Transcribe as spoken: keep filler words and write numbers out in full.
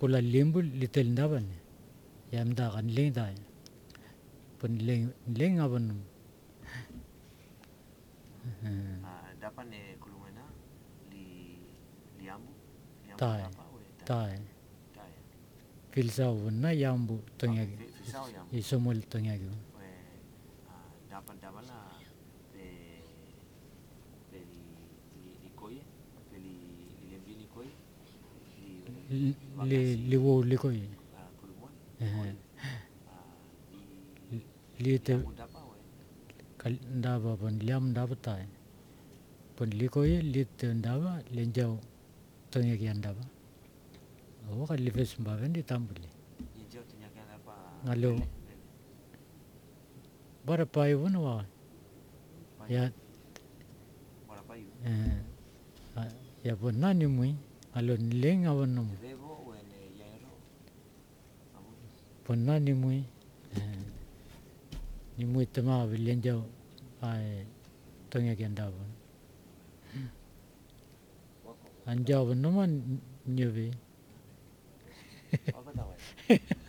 kula limbu litel ndaban yam da kan leng da pun leng leng aban dapan e kulungena li liambu liambu tai dapa we tai tai filsa na yambu tongya fisao yambu isomol tongya gi we dapan dapan la pe pe li li li koye pe li li lembi li koye li li wo li ko kulumon li te liambu dapa we kal ndaba pon liam ndaba tai pon li ko ye li te ndaba lenjau tongya gi ndaba o ka li fes ba vendi tambuli injau tanya kan apa ngalo bara pai wono wa ya wala payu eh ya pon nani mui alo leng awan no bebo we ne yairo pon nani mui ni mui tama lenjau ai tongya gi ndaba anjau no man nyewe apa tahu